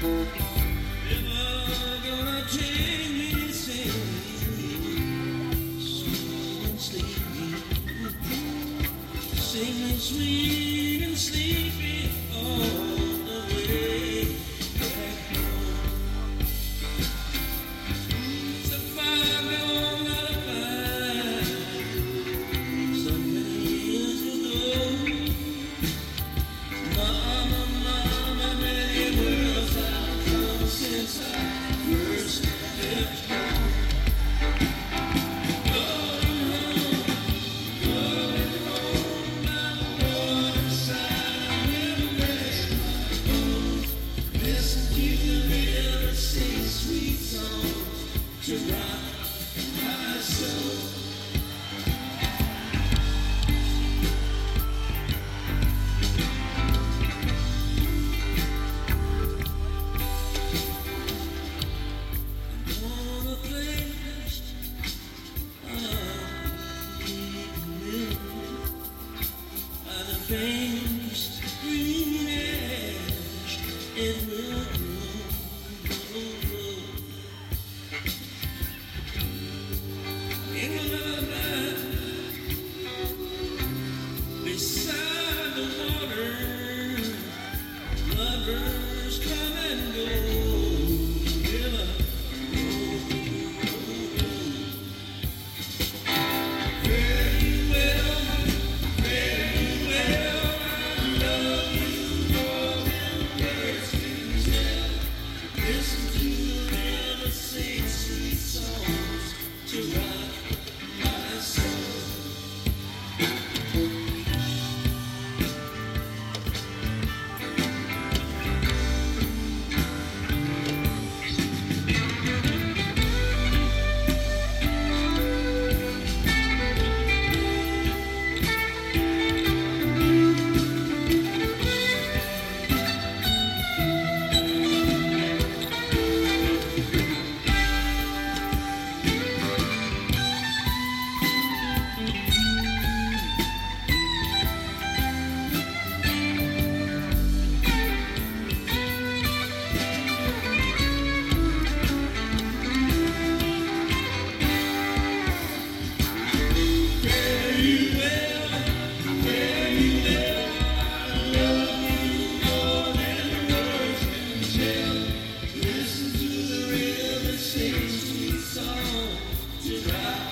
Never gonna take me sing me sweet and sleepy all the way back home. It's a far gone lullaby so many years ago. Mama, mama, many worlds have come since I first left home. To rock my soul. I'm on a place by the famous green ash in the beside the water, lovers come and go. River, fare you well, I love you more than words can tell. Listen to the river sing sweet songs to rock my soul. Sing sweet song to rock